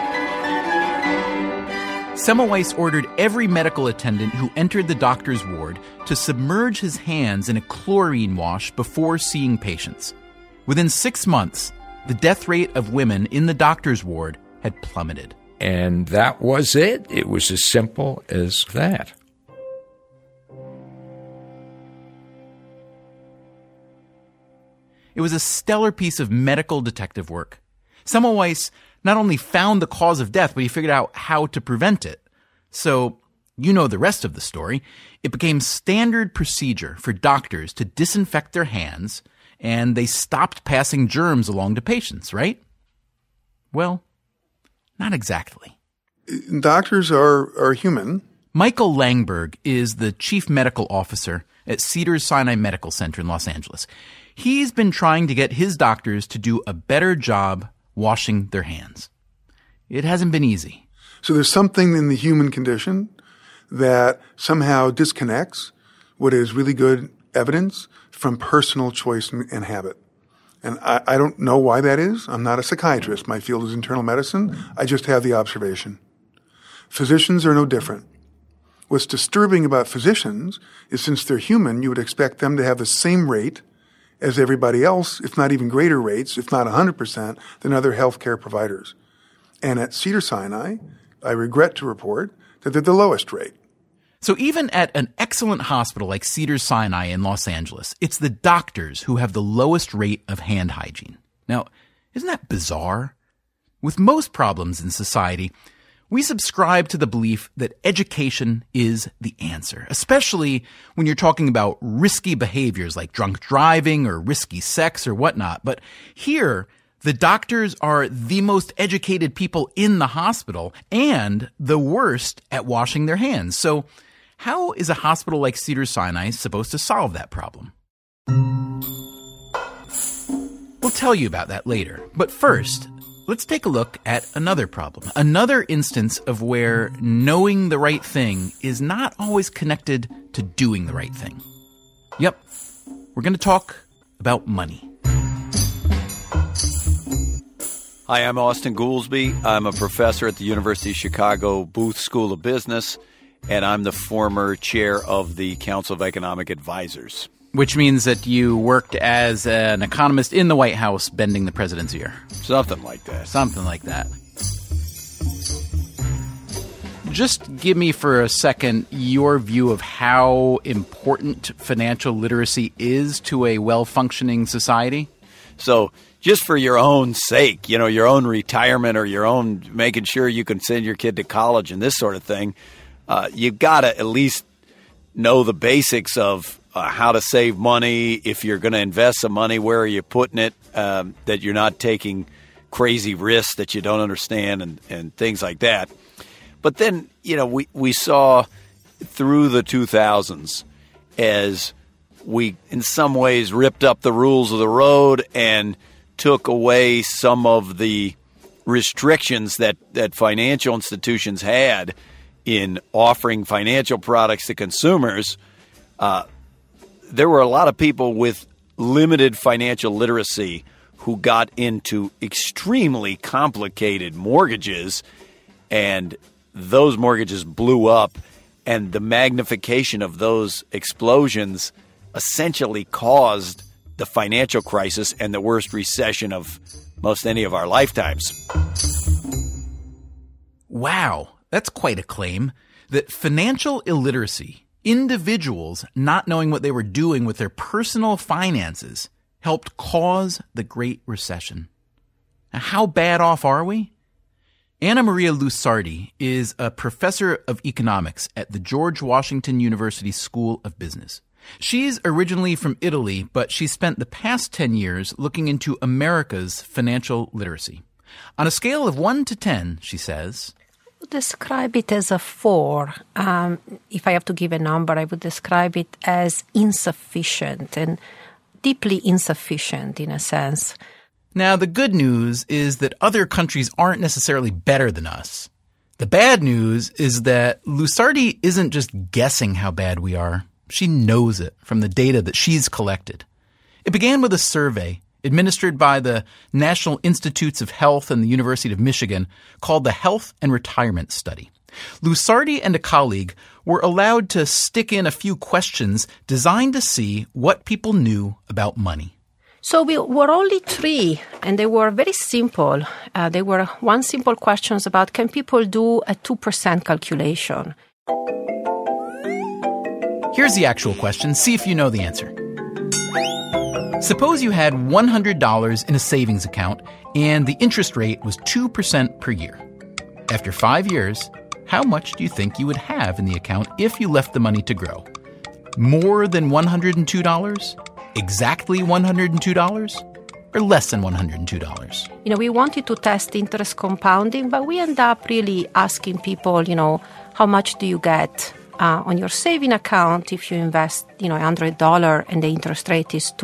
Semmelweis ordered every medical attendant who entered the doctor's ward to submerge his hands in a chlorine wash before seeing patients. Within 6 months, the death rate of women in the doctor's ward had plummeted. And that was it. It was as simple as that. It was a stellar piece of medical detective work. Semmelweis not only found the cause of death, but he figured out how to prevent it. So, you know the rest of the story. It became standard procedure for doctors to disinfect their hands, and they stopped passing germs along to patients, right? Well, not exactly. Doctors are human. Michael Langberg is the chief medical officer at Cedars-Sinai Medical Center in Los Angeles. He's been trying to get his doctors to do a better job washing their hands. It hasn't been easy. So there's something in the human condition that somehow disconnects what is really good evidence from personal choice and habit. And I don't know why that is. I'm not a psychiatrist. My field is internal medicine. I just have the observation. Physicians are no different. What's disturbing about physicians is since they're human, you would expect them to have the same rate as everybody else, if not even greater rates, if not 100%, than other healthcare providers. And at Cedars-Sinai, I regret to report that they're the lowest rate. So even at an excellent hospital like Cedars-Sinai in Los Angeles, it's the doctors who have the lowest rate of hand hygiene. Now, isn't that bizarre? With most problems in society, we subscribe to the belief that education is the answer, especially when you're talking about risky behaviors like drunk driving or risky sex or whatnot. But here, the doctors are the most educated people in the hospital and the worst at washing their hands. So how is a hospital like Cedars-Sinai supposed to solve that problem? We'll tell you about that later. But first, let's take a look at another problem, another instance of where knowing the right thing is not always connected to doing the right thing. Yep, we're going to talk about money. Hi, I'm Austin Goolsbee. I'm a professor at the University of Chicago Booth School of Business, and I'm the former chair of the Council of Economic Advisors. Which means that you worked as an economist in the White House bending the president's ear. Something like that. Something like that. Just give me for a second your view of how important financial literacy is to a well-functioning society. So just for your own sake, you know, your own retirement or your own making sure you can send your kid to college and this sort of thing, you've got to at least know the basics of how to save money. If you're going to invest some money, where are you putting it, that you're not taking crazy risks that you don't understand and things like that. But then, you know, we saw through the 2000s as we in some ways ripped up the rules of the road and took away some of the restrictions that financial institutions had in offering financial products to consumers. There were a lot of people with limited financial literacy who got into extremely complicated mortgages, and those mortgages blew up, and the magnification of those explosions essentially caused the financial crisis and the worst recession of most any of our lifetimes. Wow, that's quite a claim. That financial illiteracy, individuals not knowing what they were doing with their personal finances, helped cause the Great Recession. Now, how bad off are we? Anna Maria Lusardi is a professor of economics at the George Washington University School of Business. She's originally from Italy, but she spent the past 10 years looking into America's financial literacy. On a scale of 1 to 10, she says, I would describe it as a 4. If I have to give a number, I would describe it as insufficient and deeply insufficient in a sense. Now, the good news is that other countries aren't necessarily better than us. The bad news is that Lusardi isn't just guessing how bad we are. She knows it from the data that she's collected. It began with a survey administered by the National Institutes of Health and the University of Michigan called the Health and Retirement Study. Lusardi and a colleague were allowed to stick in a few questions designed to see what people knew about money. So we were only 3, and they were very simple. They were one simple questions about, can people do a 2% calculation? Here's the actual question. See if you know the answer. Suppose you had $100 in a savings account and the interest rate was 2% per year. After 5 years, how much do you think you would have in the account if you left the money to grow? More than $102? Exactly $102? Or less than $102? We wanted to test interest compounding, but we end up really asking people, how much do you get on your saving account if you invest, $100 and the interest rate is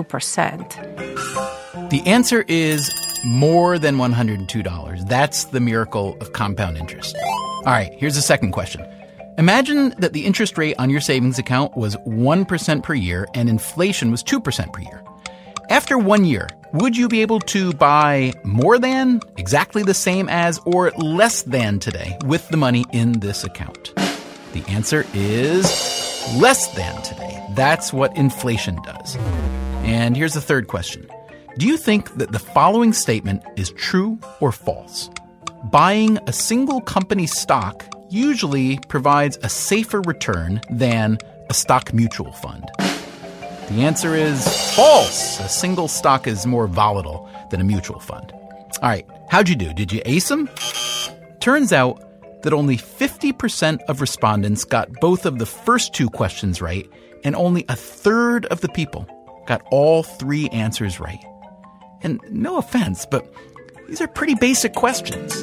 2%? The answer is more than $102. That's the miracle of compound interest. All right, here's the second question. Imagine that the interest rate on your savings account was 1% per year and inflation was 2% per year. After 1 year, would you be able to buy more than, exactly the same as, or less than today with the money in this account? The answer is less than today. That's what inflation does. And here's the third question. Do you think that the following statement is true or false? Buying a single company's stock usually provides a safer return than a stock mutual fund. The answer is false. A single stock is more volatile than a mutual fund. All right, how'd you do? Did you ace them? Turns out that only 50% of respondents got both of the first 2 questions right, and only a third of the people got all 3 answers right. And no offense, but these are pretty basic questions.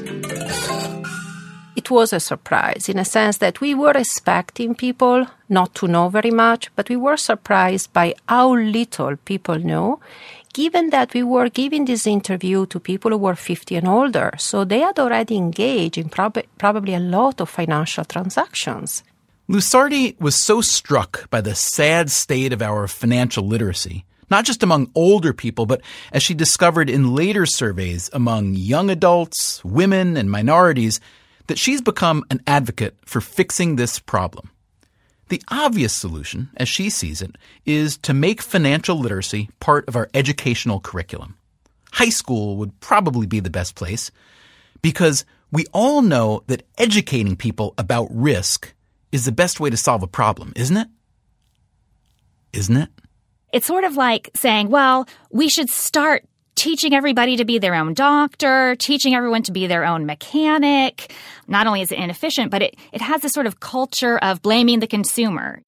It was a surprise in a sense that we were expecting people not to know very much, but we were surprised by how little people know, given that we were giving this interview to people who were 50 and older. So they had already engaged in probably a lot of financial transactions. Lusardi was so struck by the sad state of our financial literacy, not just among older people, but as she discovered in later surveys among young adults, women, and minorities, that she's become an advocate for fixing this problem. The obvious solution, as she sees it, is to make financial literacy part of our educational curriculum. High school would probably be the best place, because we all know that educating people about risk is the best way to solve a problem, isn't it? Isn't it? It's sort of like saying, well, we should start teaching everybody to be their own doctor, teaching everyone to be their own mechanic. Not only is it inefficient, but it has this sort of culture of blaming the consumer.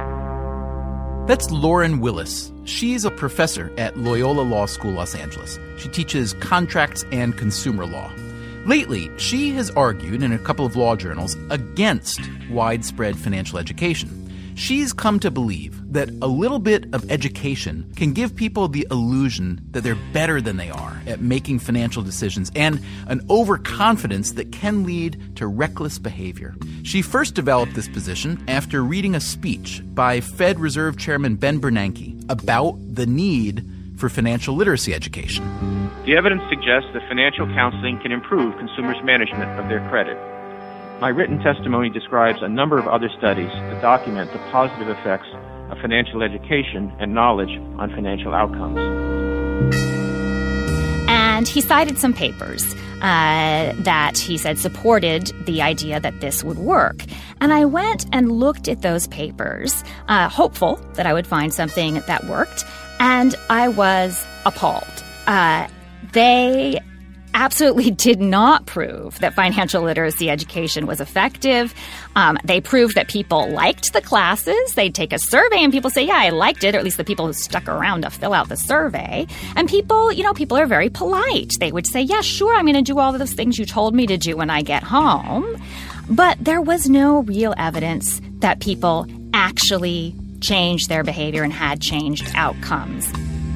That's Lauren Willis. She's a professor at Loyola Law School, Los Angeles. She teaches contracts and consumer law. Lately, she has argued in a couple of law journals against widespread financial education. She's come to believe that a little bit of education can give people the illusion that they're better than they are at making financial decisions, and an overconfidence that can lead to reckless behavior. She first developed this position after reading a speech by Fed Reserve Chairman Ben Bernanke about the need for financial literacy education. The evidence suggests that financial counseling can improve consumers' management of their credit. My written testimony describes a number of other studies that document the positive effects of financial education and knowledge on financial outcomes. And And he cited some papers that he said supported the idea that this would work. And I went and looked at those papers, hopeful that I would find something that worked, and I was appalled. They absolutely did not prove that financial literacy education was effective. They proved that people liked the classes. They'd take a survey and people say, yeah, I liked it, or at least the people who stuck around to fill out the survey. And people are very polite. They would say, yeah, sure, I'm going to do all of those things you told me to do when I get home. But there was no real evidence that people actually changed their behavior and had changed outcomes.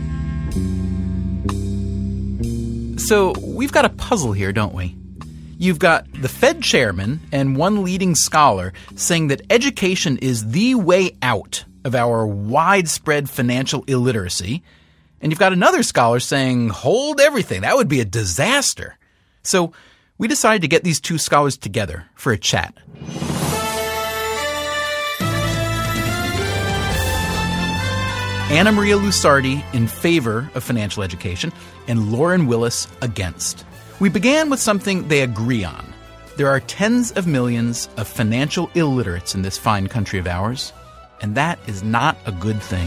So we've got a puzzle here, don't we? You've got the Fed chairman and one leading scholar saying that education is the way out of our widespread financial illiteracy. And you've got another scholar saying, hold everything, that would be a disaster. So we decided to get these two scholars together for a chat. Anna Maria Lusardi in favor of financial education, and Lauren Willis against. We began with something they agree on. There are tens of millions of financial illiterates in this fine country of ours, and that is not a good thing.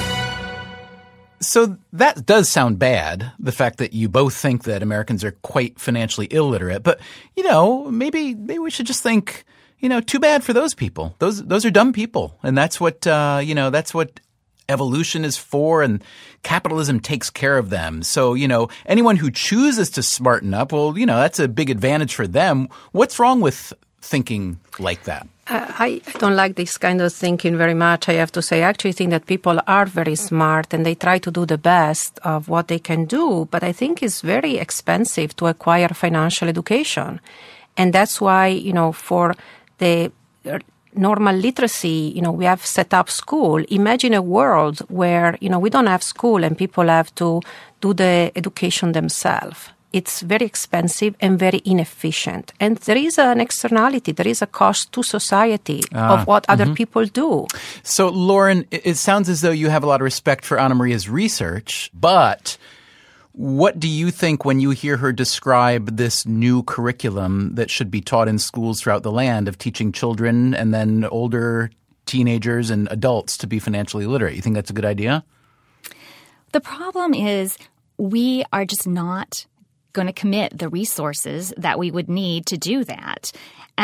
So that does sound bad, the fact that you both think that Americans are quite financially illiterate. But, maybe we should just think, too bad for those people. Those are dumb people. And that's what, that's what evolution is for, and capitalism takes care of them. So, anyone who chooses to smarten up, well, that's a big advantage for them. What's wrong with thinking like that? I don't like this kind of thinking very much, I have to say. I actually think that people are very smart and they try to do the best of what they can do, but I think it's very expensive to acquire financial education. And that's why, for the normal literacy, we have set up school. Imagine a world where, we don't have school and people have to do the education themselves. It's very expensive and very inefficient. And there is an externality, there is a cost to society of what other people do. So, Lauren, it sounds as though you have a lot of respect for Anna Maria's research, but what do you think when you hear her describe this new curriculum that should be taught in schools throughout the land of teaching children and then older teenagers and adults to be financially literate? You think that's a good idea? The problem is we are just not going to commit the resources that we would need to do that.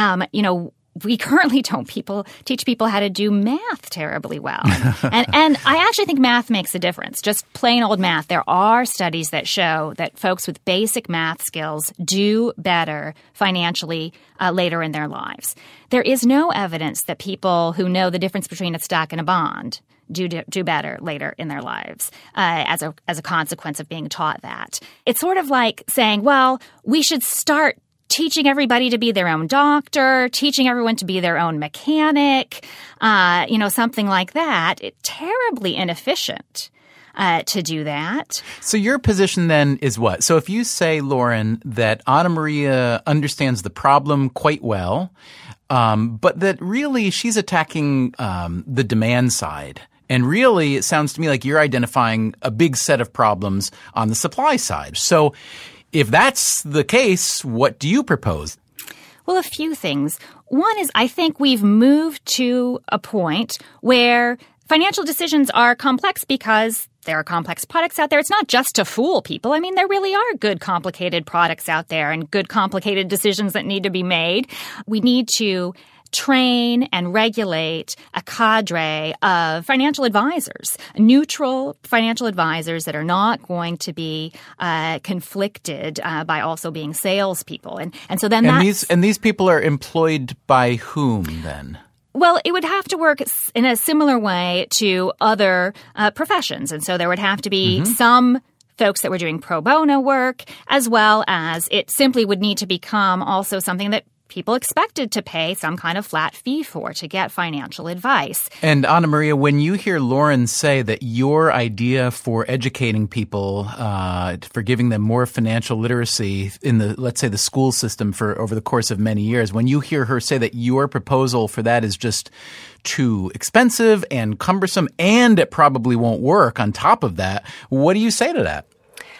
We currently don't teach people how to do math terribly well. and I actually think math makes a difference, just plain old math. There are studies that show that folks with basic math skills do better financially later in their lives. There is no evidence that people who know the difference between a stock and a bond do better later in their lives as a consequence of being taught that. It's sort of like saying, well, we should start teaching everybody to be their own doctor, teaching everyone to be their own mechanic, something like that. It's terribly inefficient to do that. So your position then is what? So if you say, Lauren, that Anna Maria understands the problem quite well, but that really she's attacking the demand side. And really, it sounds to me like you're identifying a big set of problems on the supply side. So if that's the case, what do you propose? Well, a few things. One is I think we've moved to a point where financial decisions are complex because there are complex products out there. It's not just to fool people. I mean, there really are good complicated products out there and good complicated decisions that need to be made. We need to train and regulate a cadre of financial advisors, neutral financial advisors that are not going to be conflicted by also being salespeople. And so then these people are employed by whom then? Well, it would have to work in a similar way to other professions. And so there would have to be some folks that were doing pro bono work, as well as it simply would need to become also something that people expected to pay some kind of flat fee for to get financial advice. And Anna Maria, when you hear Lauren say that your idea for educating people, for giving them more financial literacy in the, let's say, the school system for over the course of many years, when you hear her say that your proposal for that is just too expensive and cumbersome and it probably won't work on top of that, what do you say to that?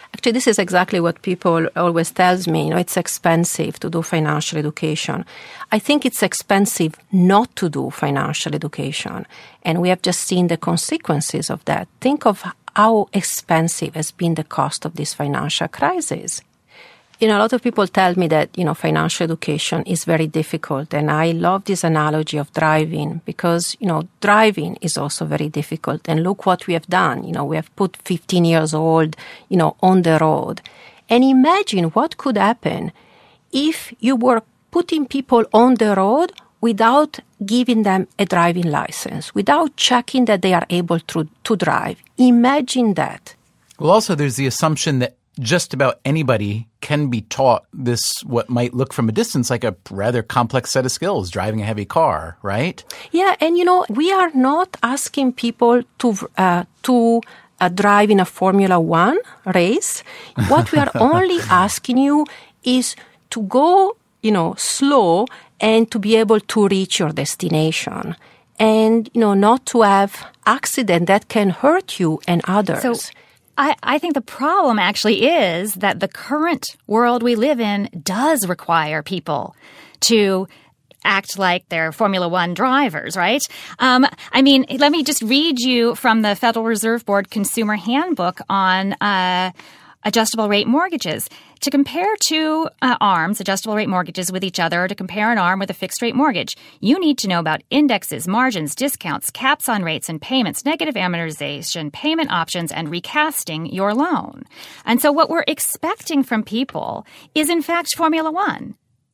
Actually, this is exactly what people always tells me. It's expensive to do financial education. I think it's expensive not to do financial education. And we have just seen the consequences of that. Think of how expensive has been the cost of this financial crisis. A lot of people tell me that, financial education is very difficult. And I love this analogy of driving because, driving is also very difficult. And look what we have done. We have put 15 years old, on the road. And imagine what could happen if you were putting people on the road without giving them a driving license, without checking that they are able to drive. Imagine that. Well, also, there's the assumption that just about anybody can be taught this, what might look from a distance like a rather complex set of skills, driving a heavy car, right? Yeah, and we are not asking people to drive in a Formula One race. What we are only asking you is to go, slow and to be able to reach your destination. And, not to have accident that can hurt you and others. So I think the problem actually is that the current world we live in does require people to act like they're Formula One drivers, right? Let me just read you from the Federal Reserve Board Consumer Handbook on adjustable rate mortgages. To compare two ARMs, adjustable rate mortgages, with each other, or to compare an ARM with a fixed rate mortgage, you need to know about indexes, margins, discounts, caps on rates and payments, negative amortization, payment options, and recasting your loan. And so what we're expecting from people is, in fact, Formula One.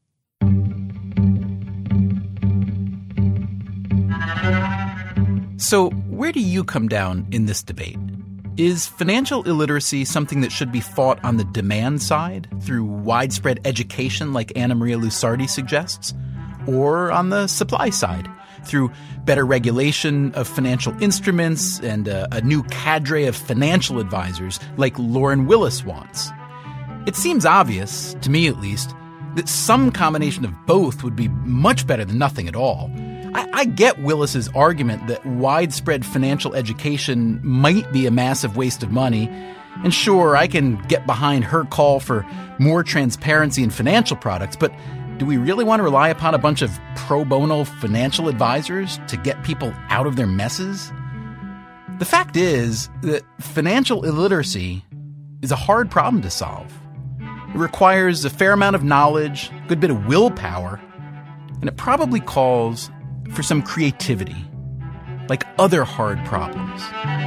So where do you come down in this debate? Is financial illiteracy something that should be fought on the demand side through widespread education like Anna Maria Lusardi suggests? Or on the supply side through better regulation of financial instruments and a new cadre of financial advisors like Lauren Willis wants? It seems obvious, to me at least, that some combination of both would be much better than nothing at all. I get Willis's argument that widespread financial education might be a massive waste of money. And sure, I can get behind her call for more transparency in financial products, but do we really want to rely upon a bunch of pro bono financial advisors to get people out of their messes? The fact is that financial illiteracy is a hard problem to solve. It requires a fair amount of knowledge, a good bit of willpower, and it probably calls for some creativity, like other hard problems.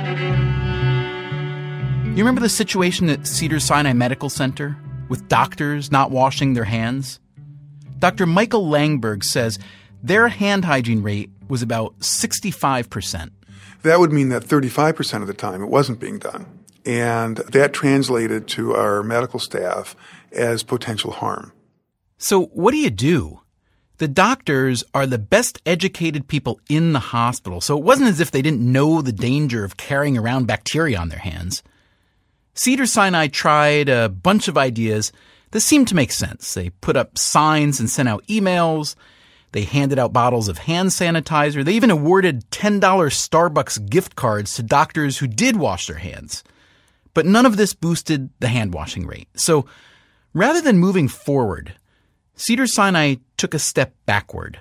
You remember the situation at Cedars-Sinai Medical Center with doctors not washing their hands? Dr. Michael Langberg says their hand hygiene rate was about 65%. That would mean that 35% of the time it wasn't being done. And that translated to our medical staff as potential harm. So what do? The doctors are the best educated people in the hospital, so it wasn't as if they didn't know the danger of carrying around bacteria on their hands. Cedars-Sinai tried a bunch of ideas that seemed to make sense. They put up signs and sent out emails. They handed out bottles of hand sanitizer. They even awarded $10 Starbucks gift cards to doctors who did wash their hands. But none of this boosted the hand washing rate. So rather than moving forward, Cedars-Sinai took a step backward.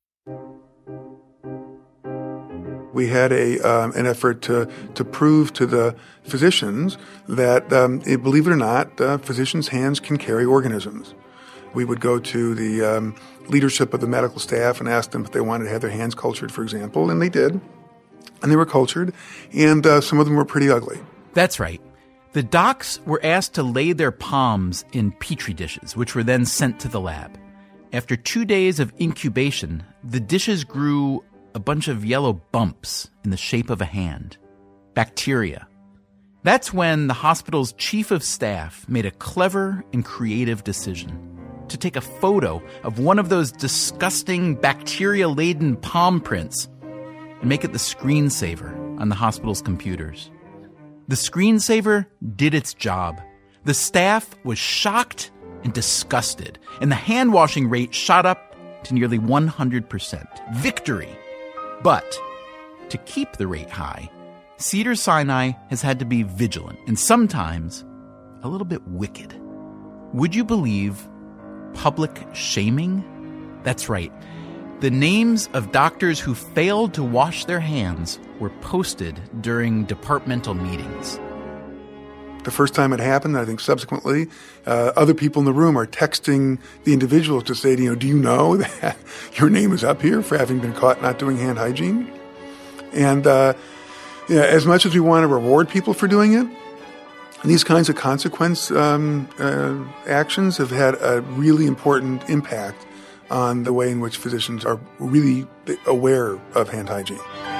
We had an effort to prove to the physicians that, believe it or not, physicians' hands can carry organisms. We would go to the leadership of the medical staff and ask them if they wanted to have their hands cultured, for example, and they did. And they were cultured, and some of them were pretty ugly. That's right. The docs were asked to lay their palms in petri dishes, which were then sent to the lab. After 2 days of incubation, the dishes grew a bunch of yellow bumps in the shape of a hand. Bacteria. That's when the hospital's chief of staff made a clever and creative decision to take a photo of one of those disgusting bacteria-laden palm prints and make it the screensaver on the hospital's computers. The screensaver did its job. The staff was shocked and disgusted, and the hand-washing rate shot up to nearly 100%. Victory! But to keep the rate high, Cedars-Sinai has had to be vigilant and sometimes a little bit wicked. Would you believe public shaming? That's right. The names of doctors who failed to wash their hands were posted during departmental meetings. The first time it happened, I think subsequently, other people in the room are texting the individuals to say, do you know that your name is up here for having been caught not doing hand hygiene? And as much as we want to reward people for doing it, these kinds of consequence actions have had a really important impact on the way in which physicians are really aware of hand hygiene.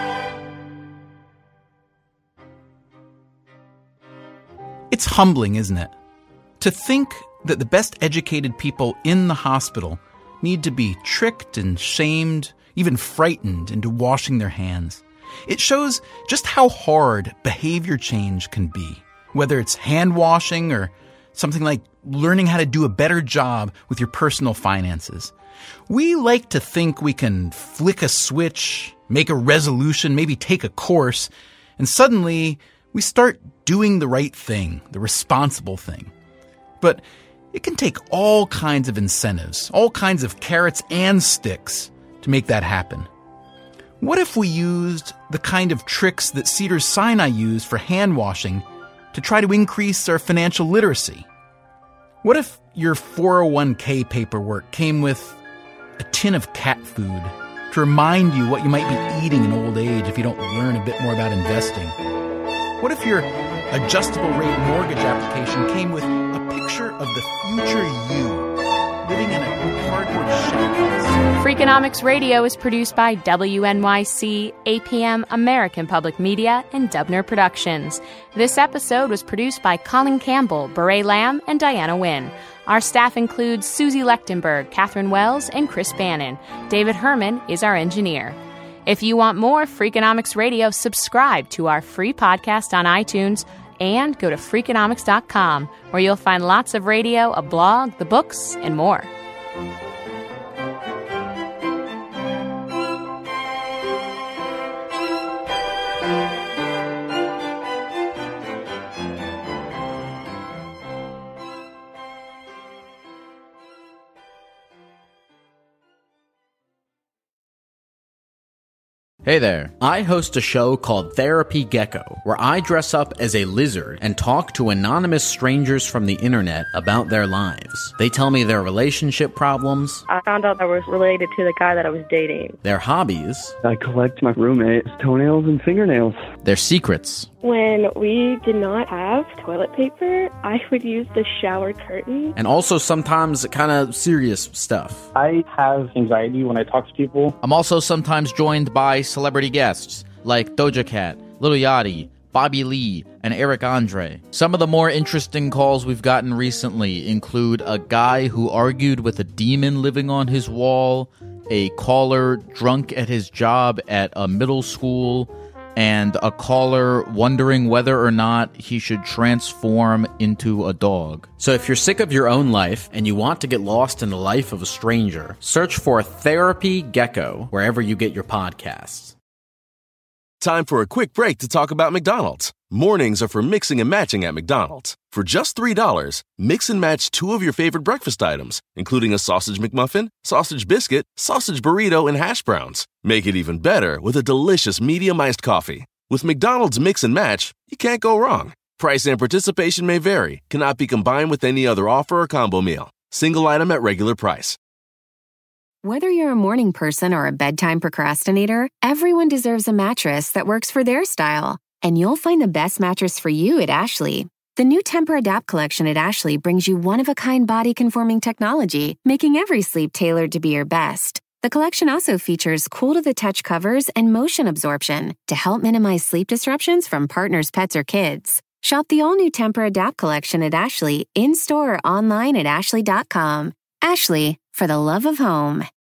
It's humbling, isn't it? To think that the best educated people in the hospital need to be tricked and shamed, even frightened into washing their hands. It shows just how hard behavior change can be, whether it's hand washing or something like learning how to do a better job with your personal finances. We like to think we can flick a switch, make a resolution, maybe take a course, and suddenly we start doing the right thing, the responsible thing. But it can take all kinds of incentives, all kinds of carrots and sticks to make that happen. What if we used the kind of tricks that Cedars-Sinai used for hand washing to try to increase our financial literacy? What if your 401k paperwork came with a tin of cat food to remind you what you might be eating in old age if you don't learn a bit more about investing? What if your adjustable rate mortgage application came with a picture of the future you living in a cardboard shack? Freakonomics Radio is produced by WNYC, APM, American Public Media, and Dubner Productions. This episode was produced by Colin Campbell, Beret Lamb, and Diana Wynn. Our staff includes Susie Lechtenberg, Catherine Wells, and Chris Bannon. David Herman is our engineer. If you want more Freakonomics Radio, subscribe to our free podcast on iTunes and go to Freakonomics.com, where you'll find lots of radio, a blog, the books, and more. Hey there. I host a show called Therapy Gecko, where I dress up as a lizard and talk to anonymous strangers from the internet about their lives. They tell me their relationship problems. I found out I was related to the guy that I was dating. Their hobbies. I collect my roommate's toenails and fingernails. Their secrets. When we did not have toilet paper, I would use the shower curtain. And also sometimes kind of serious stuff. I have anxiety when I talk to people. I'm also sometimes joined by celebrity guests like Doja Cat, Lil Yachty, Bobby Lee, and Eric Andre. Some of the more interesting calls we've gotten recently include a guy who argued with a demon living on his wall, a caller drunk at his job at a middle school, and a caller wondering whether or not he should transform into a dog. So if you're sick of your own life and you want to get lost in the life of a stranger, search for Therapy Gecko wherever you get your podcasts. Time for a quick break to talk about McDonald's. Mornings are for mixing and matching at McDonald's. For just $3, mix and match 2 of your favorite breakfast items, including a sausage McMuffin, sausage biscuit, sausage burrito, and hash browns. Make it even better with a delicious medium iced coffee. With McDonald's Mix and Match, you can't go wrong. Price and participation may vary. Cannot be combined with any other offer or combo meal. Single item at regular price. Whether you're a morning person or a bedtime procrastinator, everyone deserves a mattress that works for their style. And you'll find the best mattress for you at Ashley. The new Tempur-Adapt collection at Ashley brings you one-of-a-kind body-conforming technology, making every sleep tailored to be your best. The collection also features cool-to-the-touch covers and motion absorption to help minimize sleep disruptions from partners, pets, or kids. Shop the all-new Tempur-Adapt collection at Ashley, in-store or online at ashley.com. Ashley, for the love of home.